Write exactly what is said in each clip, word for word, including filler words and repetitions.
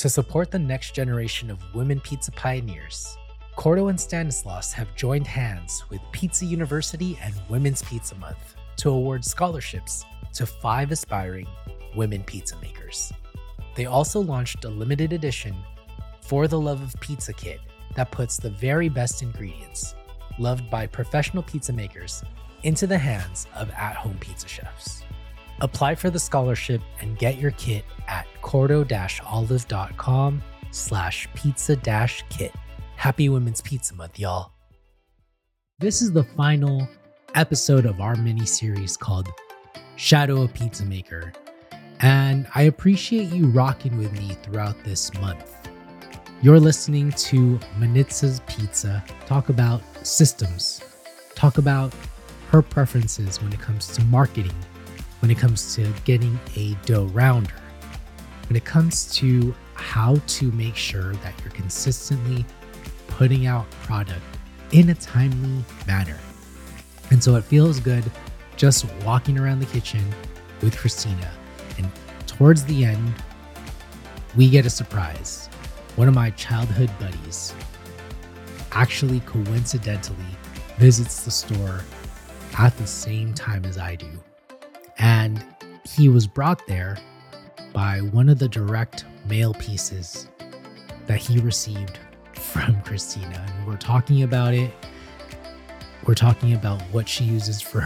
To support the next generation of women pizza pioneers, Cordo and Stanislaus have joined hands with Pizza University and Women's Pizza Month to award scholarships to five aspiring women pizza makers. They also launched a limited edition For the Love of Pizza kit that puts the very best ingredients, loved by professional pizza makers, into the hands of at-home pizza chefs. Apply for the scholarship and get your kit at cordo-olive.com slash pizza dash kit. Happy Women's Pizza Month, y'all. This is the final episode of our mini-series called Shadow of Pizza Maker, and I appreciate you rocking with me throughout this month. You're listening to Manitza's Pizza talk about systems, talk about her preferences when it comes to marketing, when it comes to getting a dough rounder, when it comes to how to make sure that you're consistently putting out product in a timely manner. And so it feels good just walking around the kitchen with Christina. And towards the end, we get a surprise. One of my childhood buddies actually coincidentally visits the store at the same time as I do. And he was brought there by one of the direct mail pieces that he received from Christina. And we're talking about it. We're talking about what she uses for,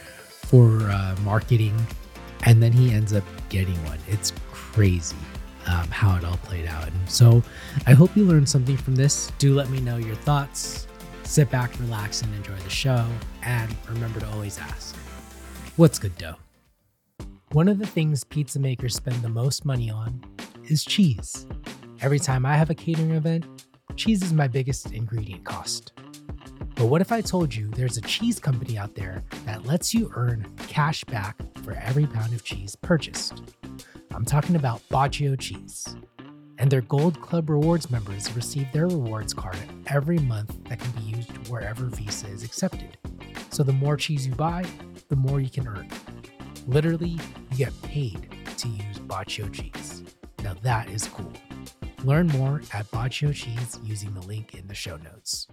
for uh, marketing. And then he ends up getting one. It's crazy um, how it all played out. And so I hope you learned something from this. Do let me know your thoughts. Sit back, relax, and enjoy the show. And remember to always ask, what's good dough? One of the things pizza makers spend the most money on is cheese. Every time I have a catering event, cheese is my biggest ingredient cost. But what if I told you there's a cheese company out there that lets you earn cash back for every pound of cheese purchased? I'm talking about Bacio Cheese. And their Gold Club Rewards members receive their rewards card every month that can be used wherever Visa is accepted. So the more cheese you buy, the more you can earn. Literally, you get paid to use Bacio Cheese. Now that is cool. Learn more at Bacio Cheese using the link in the show notes.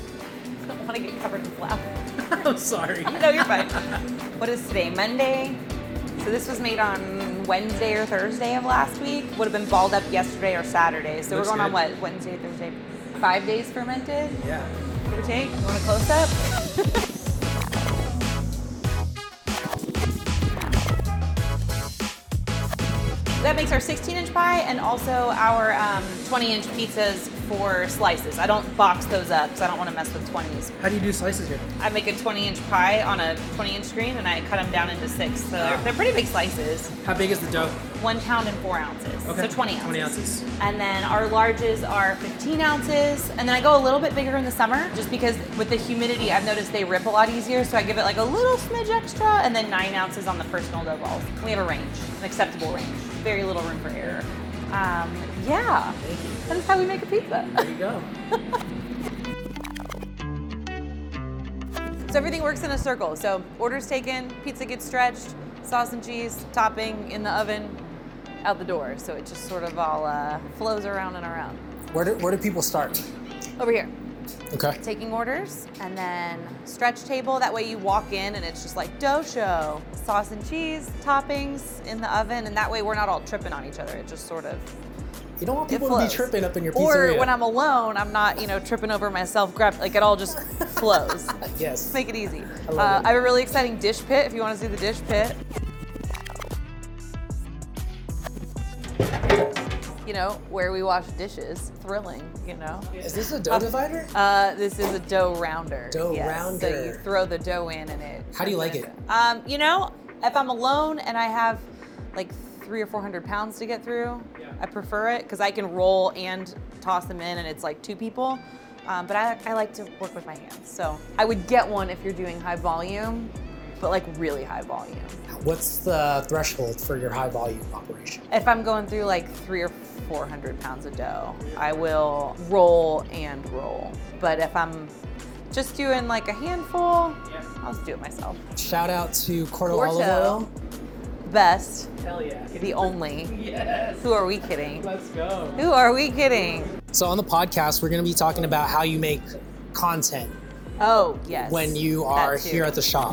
I don't want to get covered in flour. I'm sorry. No, you're fine. What is today? Monday? So this was made on Wednesday or Thursday of last week. Would have been balled up yesterday or Saturday. So Looks we're going good. on what? Wednesday, Thursday? Five days fermented? Yeah. Give or take? You want a close up? That makes our sixteen inch pie and also our um, twenty inch pizzas for slices. I don't box those up because I don't want to mess with twenties. How do you do slices here? I make a twenty inch pie on a twenty inch screen and I cut them down into six. So they're, they're pretty big slices. How big is the dough? One pound and four ounces. Okay. So twenty ounces. twenty ounces. And then our larges are fifteen ounces. And then I go a little bit bigger in the summer just because with the humidity, I've noticed they rip a lot easier. So I give it like a little smidge extra and then nine ounces on the personal dough balls. We have a range, an acceptable range. Very little room for error. Um, yeah. Thank you. That is how we make a pizza. There you go. So everything works in a circle. So orders taken, pizza gets stretched, sauce and cheese, topping in the oven, out the door. So it just sort of all uh, flows around and around. Where do, where do people start? Over here, Okay. taking orders, and then stretch table. That way you walk in and it's just like dough show. Sauce and cheese, toppings in the oven, and that way we're not all tripping on each other. It just sort of You don't want It people to be flows. tripping up in your Or pizzeria. when I'm alone, I'm not, you know, tripping over myself. Grab like it all just flows. Yes. Make it easy. I love uh, it. I have a really exciting dish pit. If you want to see the dish pit, you know, where we wash dishes. Thrilling, you know. Is this a dough divider? Uh, this is a dough rounder. Dough yes. So rounder. you throw the dough in and it. How do you like it? Um, you know, if I'm alone and I have like three or four hundred pounds to get through, I prefer it because I can roll and toss them in, and it's like two people. Um, but I, I like to work with my hands, so I would get one if you're doing high volume, but like really high volume. What's the threshold for your high volume operation? If I'm going through like three or four hundred pounds of dough, I will roll and roll. But if I'm just doing like a handful, I'll just do it myself. Shout out to Cordo Porto. Olive Oil. best. Hell yeah. The only. Yes. Who are we kidding? Let's go. Who are we kidding? So on the podcast, we're going to be talking about how you make content Oh, yes. when you are That too. here at the shop.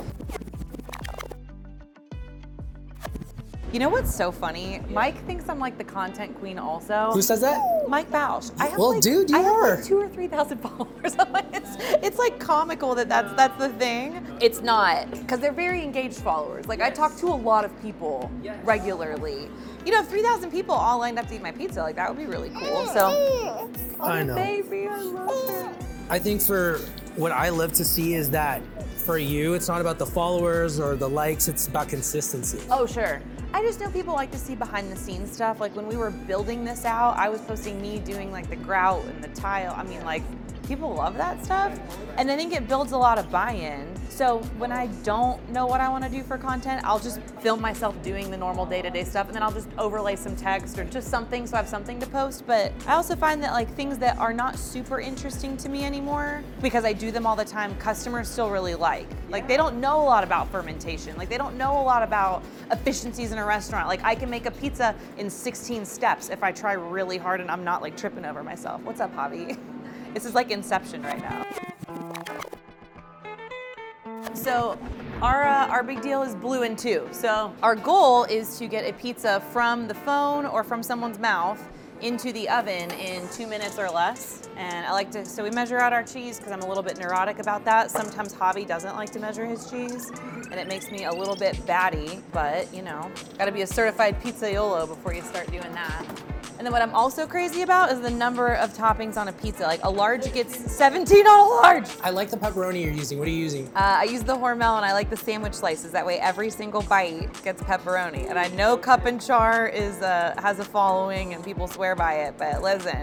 You know what's so funny? Mike thinks I'm like the content queen also. Who says that? Mike Bausch. I have Well, like, dude, you I have are. like two or three thousand followers. I'm like, it's, it's like comical that that's that's the thing. It's not, because they're very engaged followers. Like I talk to a lot of people regularly. You know, if three thousand people all lined up to eat my pizza, like that would be really cool. So, oh, I know. baby, I love it. I think for what I love to see is that for you, it's not about the followers or the likes, it's about consistency. Oh, sure. I just know people like to see behind the scenes stuff. Like when we were building this out, I was posting me doing like the grout and the tile. I mean, like people love that stuff. And I think it builds a lot of buy-in. So when I don't know what I want to do for content, I'll just film myself doing the normal day-to-day stuff, and then I'll just overlay some text or just something so I have something to post. But I also find that like things that are not super interesting to me anymore, because I do them all the time, customers still really like. Like they don't know a lot about fermentation. Like they don't know a lot about efficiencies in a restaurant. Like I can make a pizza in sixteen steps if I try really hard and I'm not like tripping over myself. What's up, Javi? This is like Inception right now. So our, uh, our big deal is blue in two. So our goal is to get a pizza from the phone or from someone's mouth into the oven in two minutes or less. And I like to, so we measure out our cheese because I'm a little bit neurotic about that. Sometimes Javi doesn't like to measure his cheese and it makes me a little bit batty, but you know, gotta be a certified pizzaiolo before you start doing that. And then what I'm also crazy about is the number of toppings on a pizza. Like a large gets seventeen on a large. I like the pepperoni you're using. What are you using? Uh, I use the Hormel and I like the sandwich slices. That way every single bite gets pepperoni. And I know Cup and Char is uh, has a following and people swear by it, but listen,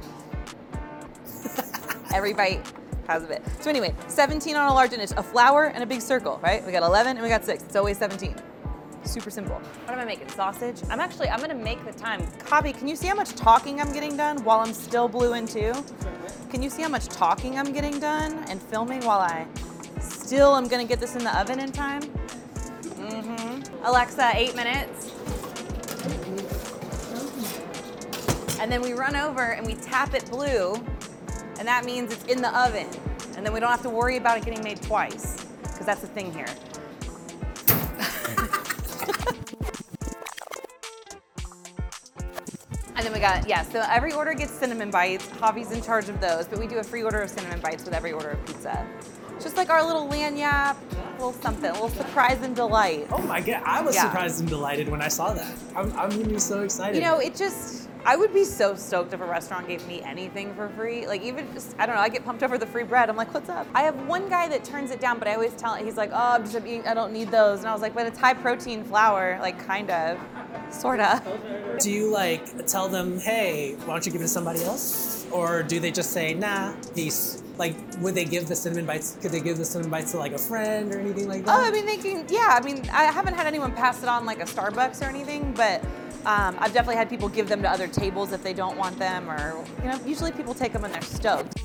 every bite has a bit. So anyway, seventeen on a large, and it's a flour and a big circle, right? We got eleven and we got six. It's always seventeen. Super simple. What am I making? Sausage? I'm actually, I'm gonna make the time. Javi, can you see how much talking I'm getting done while I'm still blue in two? Can you see how much talking I'm getting done and filming while I still am gonna get this in the oven in time? Mm-hmm. Alexa, eight minutes. And then we run over and we tap it blue, and that means it's in the oven. And then we don't have to worry about it getting made twice, because that's the thing here. And then we got, yeah, so every order gets cinnamon bites. Javi's in charge of those, but we do a free order of cinnamon bites with every order of pizza. Just like our little lanyap, a little something, a little surprise and delight. Oh my God, I was Yeah. surprised and delighted when I saw that. I'm, I'm gonna be so excited. You know, it just, I would be so stoked if a restaurant gave me anything for free. Like even just, I don't know, I get pumped over the free bread. I'm like, what's up? I have one guy that turns it down, but I always tell him, he's like, oh, I'm just eating, I don't need those. And I was like, but it's high protein flour, like kind of, sort of. Do you like tell them, hey, why don't you give it to somebody else? Or do they just say, nah, peace? Like, would they give the cinnamon bites, could they give the cinnamon bites to like a friend or anything like that? Oh, I mean, they can, yeah, I mean, I haven't had anyone pass it on like a Starbucks or anything, but um, I've definitely had people give them to other tables if they don't want them, or, you know, usually people take them when they're stoked.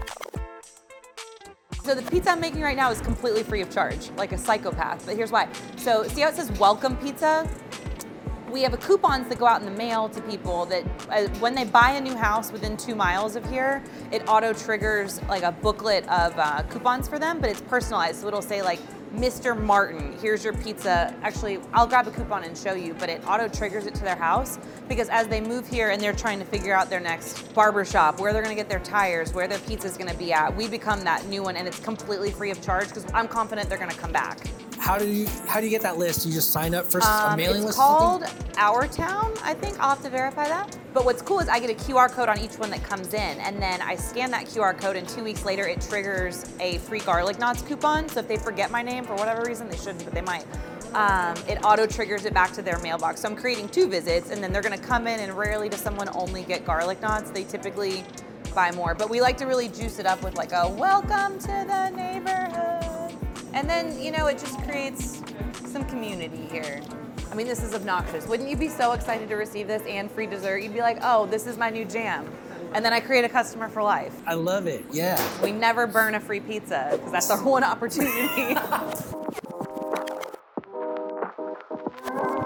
So the pizza I'm making right now is completely free of charge, like a psychopath, but here's why. So see how it says welcome pizza? We have a coupons that go out in the mail to people that uh, when they buy a new house within two miles of here, it auto triggers like a booklet of uh, coupons for them, but it's personalized. So it'll say like, Mister Martin, here's your pizza. Actually, I'll grab a coupon and show you, but it auto triggers it to their house because as they move here and they're trying to figure out their next barber shop, where they're gonna get their tires, where their pizza's gonna be at, we become that new one and it's completely free of charge because I'm confident they're gonna come back. How do you how do you get that list? You just sign up for Um, a mailing it's list? called Our Town, I think. I'll have to verify that. But what's cool is I get a Q R code on each one that comes in, and then I scan that Q R code, and two weeks later it triggers a free garlic knots coupon. So if they forget my name for whatever reason, they shouldn't, but they might. Um, it auto triggers it back to their mailbox. So I'm creating two visits, and then they're gonna come in, and rarely does someone only get garlic knots. They typically buy more. But we like to really juice it up with like a welcome to the neighborhood. And then, you know, it just creates some community here. I mean, this is obnoxious. Wouldn't you be so excited to receive this and free dessert? You'd be like, oh, this is my new jam. And then I create a customer for life. I love it, yeah. We never burn a free pizza, because that's our one opportunity.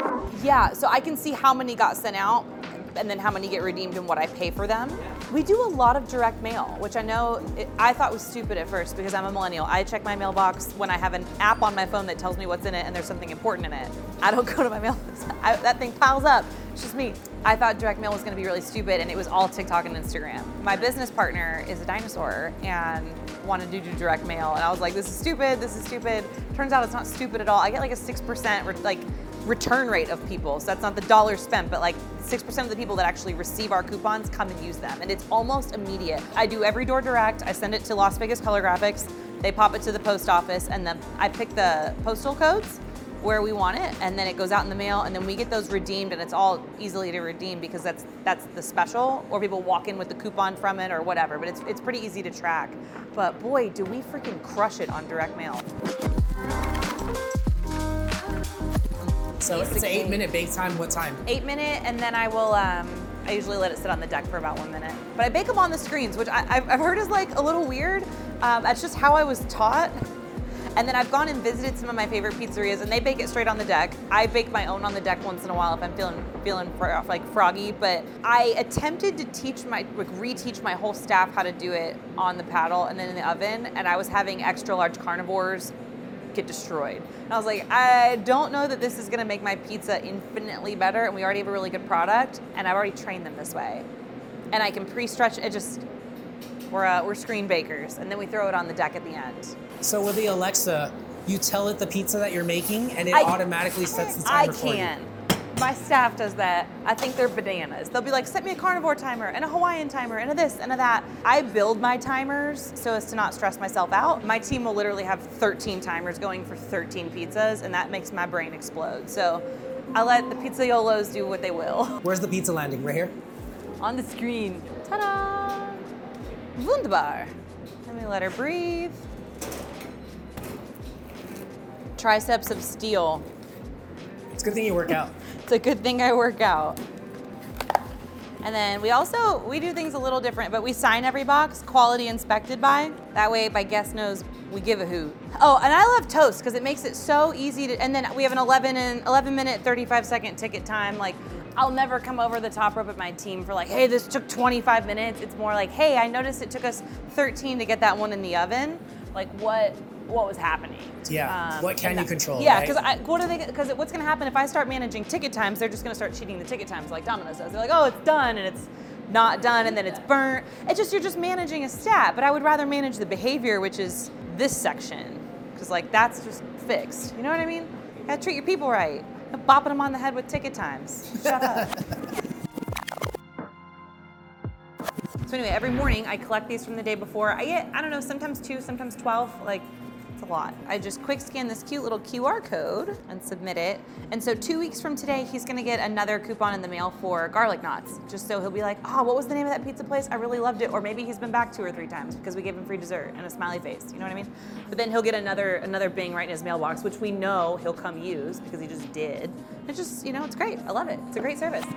Yeah, so I can see how many got sent out and then how many get redeemed and what I pay for them. We do a lot of direct mail, which I know it, I thought was stupid at first because I'm a millennial. I check my mailbox when I have an app on my phone that tells me what's in it and there's something important in it. I don't go to my mailbox. I, that thing piles up. It's just me. I thought direct mail was gonna be really stupid and it was all TikTok and Instagram. My business partner is a dinosaur and wanted to do direct mail and I was like, this is stupid, this is stupid. Turns out it's not stupid at all. I get like a six percent re- like return rate of people. So that's not the dollars spent, but like six percent of the people that actually receive our coupons come and use them. And it's almost immediate. I do every door direct. I send it to Las Vegas Color Graphics. They pop it to the post office and then I pick the postal codes where we want it and then it goes out in the mail and then we get those redeemed and it's all easily to redeem because that's that's the special, or people walk in with the coupon from it or whatever, but it's it's pretty easy to track. But boy, do we freaking crush it on direct mail. So it's an eight minute bake time, what time? Eight minute, and then I will, um, I usually let it sit on the deck for about one minute. But I bake them on the screens, which I, I've I've heard is like a little weird. Um, that's just how I was taught. And then I've gone and visited some of my favorite pizzerias and they bake it straight on the deck. I bake my own on the deck once in a while if I'm feeling feeling fro- like froggy, but I attempted to teach my, like reteach my whole staff how to do it on the paddle and then in the oven, and I was having extra large carnivores get destroyed. And I was like, I don't know that this is gonna make my pizza infinitely better, and we already have a really good product, and I've already trained them this way. And I can pre-stretch it, just, we're, uh, we're screen bakers, and then we throw it on the deck at the end. So with the Alexa, you tell it the pizza that you're making and it I, automatically sets the I timer for you. can. My staff does that. I think they're bananas. They'll be like, set me a carnivore timer and a Hawaiian timer and a this and a that. I build my timers so as to not stress myself out. My team will literally have thirteen timers going for thirteen pizzas, and that makes my brain explode. So I let the pizzaiolos do what they will. Where's the pizza landing? Right here? On the screen. Ta-da! Wunderbar. Let me let her breathe. Triceps of steel. It's a good thing you work out. It's a good thing I work out. And then we also, we do things a little different, but we sign every box, quality inspected by. That way my guest knows we give a hoot. Oh, and I love toast because it makes it so easy to, and then we have an eleven and eleven minute, thirty-five second ticket time. Like, I'll never come over the top rope at my team for like, hey, this took twenty-five minutes. It's more like, hey, I noticed it took us thirteen to get that one in the oven. Like, what? what was happening. Yeah. Um, what can you that, control? Yeah, right? because what are they? Because what's going to happen if I start managing ticket times? They're just going to start cheating the ticket times like Domino's does. They're like, oh, it's done, and it's not done, and then it's burnt. It's just you're just managing a stat. But I would rather manage the behavior, which is this section, because like that's just fixed. You know what I mean? You gotta treat your people right. You're bopping them on the head with ticket times. Shut up. So anyway, every morning I collect these from the day before. I get, I don't know, sometimes two, sometimes twelve, like, it's a lot. I just quick scan this cute little Q R code and submit it. And so two weeks from today, he's gonna get another coupon in the mail for garlic knots, just so he'll be like, oh, what was the name of that pizza place? I really loved it. Or maybe he's been back two or three times because we gave him free dessert and a smiley face, you know what I mean? But then he'll get another another bing right in his mailbox, which we know he'll come use because he just did. It's just, you know, it's great. I love it. It's a great service.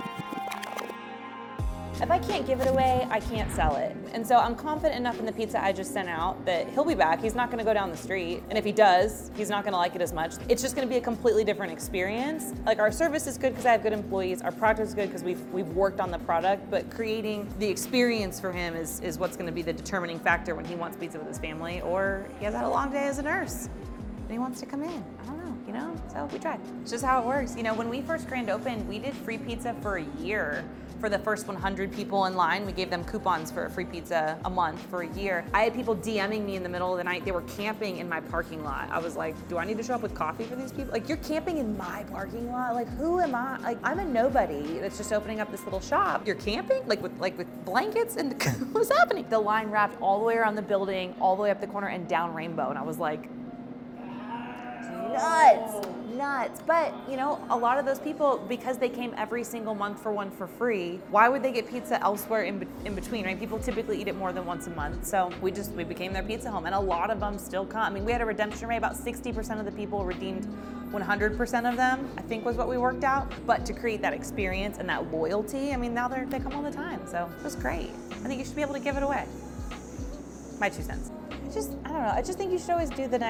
If I can't give it away, I can't sell it. And so I'm confident enough in the pizza I just sent out that he'll be back. He's not gonna go down the street. And if he does, he's not gonna like it as much. It's just gonna be a completely different experience. Like, our service is good because I have good employees. Our product is good because we've we've worked on the product, but creating the experience for him is, is what's gonna be the determining factor when he wants pizza with his family, or he has had a long day as a nurse and he wants to come in. I don't know, you know? So we tried. It's just how it works. You know, when we first grand opened, we did free pizza for a year. For the first one hundred people in line, we gave them coupons for a free pizza a month for a year. I had people DMing me in the middle of the night. They were camping in my parking lot. I was like, do I need to show up with coffee for these people? Like, you're camping in my parking lot? Like, who am I? Like, I'm a nobody that's just opening up this little shop. You're camping? Like with like with blankets? And what's happening? The line wrapped all the way around the building, all the way up the corner and down Rainbow. And I was like, nuts. Nuts. But, you know, a lot of those people, because they came every single month for one for free, why would they get pizza elsewhere in, be- in between, right? People typically eat it more than once a month. So we just, we became their pizza home. And a lot of them still come. I mean, we had a redemption rate, about sixty percent of the people redeemed one hundred percent of them, I think was what we worked out. But to create that experience and that loyalty, I mean, now they're, they come all the time. So it was great. I think you should be able to give it away. My two cents. I just, I don't know. I just think you should always do the next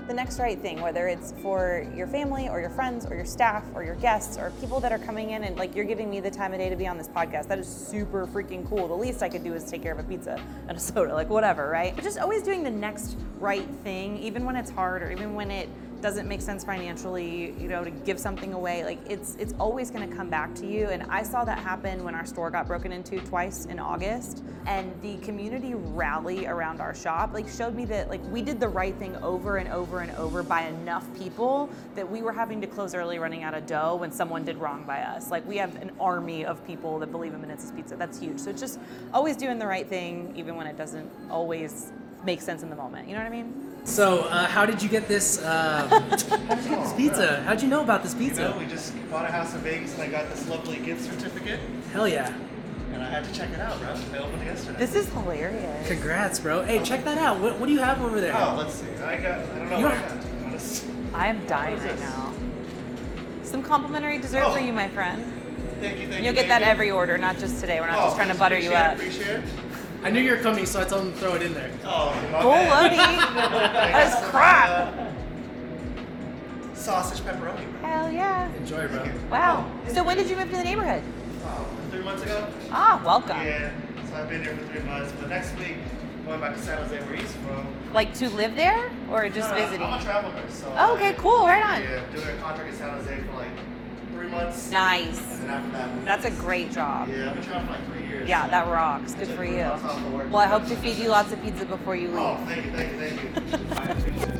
the next right thing, whether it's for your family or your friends or your staff or your guests or people that are coming in and like you're giving me the time of day to be on this podcast. That is super freaking cool. The least I could do is take care of a pizza and a soda, like whatever, right? But just always doing the next right thing, even when it's hard or even when it doesn't make sense financially, you know, to give something away, like it's it's always gonna come back to you. And I saw that happen when our store got broken into twice in August, and the community rally around our shop like showed me that like we did the right thing over and over and over by enough people that we were having to close early running out of dough when someone did wrong by us. Like we have an army of people that believe in Manitz's Pizza. That's huge. So it's just always doing the right thing even when it doesn't always make sense in the moment. You know what I mean? So, uh, how did you get this? Um, how did you get this pizza? How'd you know about this pizza? You know, we just bought a house in Vegas, and I got this lovely gift certificate, Hell yeah! and I had to check it out, bro. I opened it yesterday. This is hilarious. Congrats, bro. Hey, check that out. What, what do you have over there? Oh, let's see. I got. I don't know You what don't- I got. To be honest. I am dying What is right this? now. Some complimentary dessert Oh. for you, my friend. Thank you. Thank You'll you. get that thank you. every order, not just today. We're not Oh, just trying to butter you appreciate up. it, Appreciate it. I knew you were coming, so I told him to throw it in there. Oh, my Full bad. loading. I That's got some, crap. uh, Sausage pepperoni. Hell yeah. Enjoy, bro. Wow. So when did you move to the neighborhood? Oh, three months ago. Ah, welcome. Yeah. So I've been here for three months, but next week going back to San Jose, where he's from. Like to live there or just No, no, visiting? I'm a travel nurse, so. Oh, okay, cool. Right on. Yeah, doing a contract in San Jose for like three months. Nice. And then after that. That's a great job. Yeah, I've been traveling for like three years. Yeah, so- that rocks. Good for you. Well, I hope to feed you lots of pizza before you leave. Oh, thank you, thank you, thank you.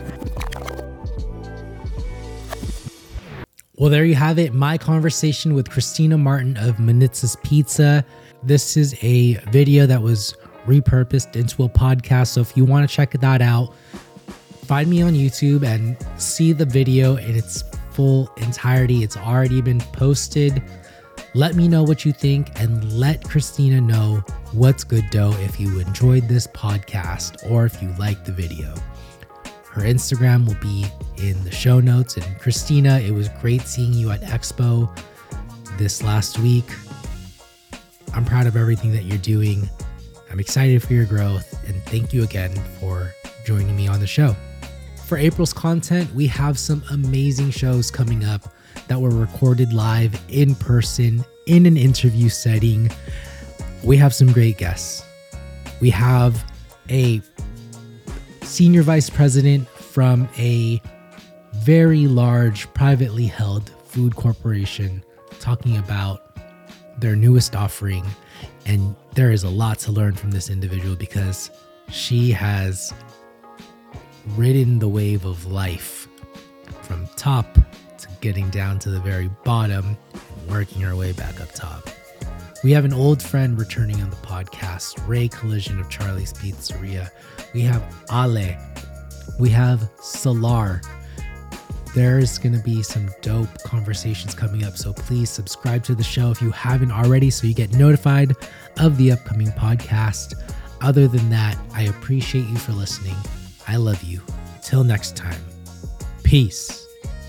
Well, there you have it. My conversation with Christina Martin of Manitz's Pizza. This is a video that was repurposed into a podcast. So if you want to check that out, find me on YouTube and see the video in its full entirety. It's already been posted. Let me know what you think and let Christina know what's good dough if you enjoyed this podcast or if you liked the video. Her Instagram will be in the show notes. And Christina, it was great seeing you at Expo this last week. I'm proud of everything that you're doing. I'm excited for your growth. And thank you again for joining me on the show. For April's content, we have some amazing shows coming up that were recorded live in person in an interview setting. We have some great guests. We have a senior vice president from a very large privately held food corporation talking about their newest offering. And there is a lot to learn from this individual because she has ridden the wave of life from top to getting down to the very bottom and working her way back up top. We have an old friend returning on the podcast, Ray Collision of Charlie's Pizzeria. We have Ale. We have Solar. There's going to be some dope conversations coming up, so please subscribe to the show if you haven't already so you get notified of the upcoming podcast. Other than that, I appreciate you for listening. I love you. Till next time. Peace.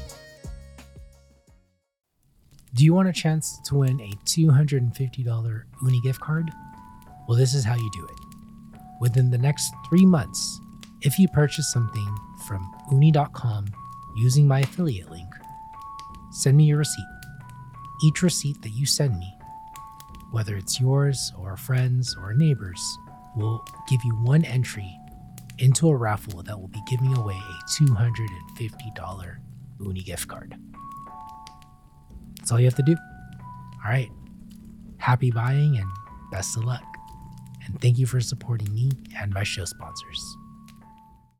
Do you want a chance to win a two hundred fifty dollars Uni gift card? Well, this is how you do it. Within the next three months, if you purchase something from uni dot com using my affiliate link, send me your receipt. Each receipt that you send me, whether it's yours or a friend's or a neighbor's, will give you one entry into a raffle that will be giving away a two hundred fifty dollars Uni gift card. That's all you have to do. All right. Happy buying and best of luck. And thank you for supporting me and my show sponsors.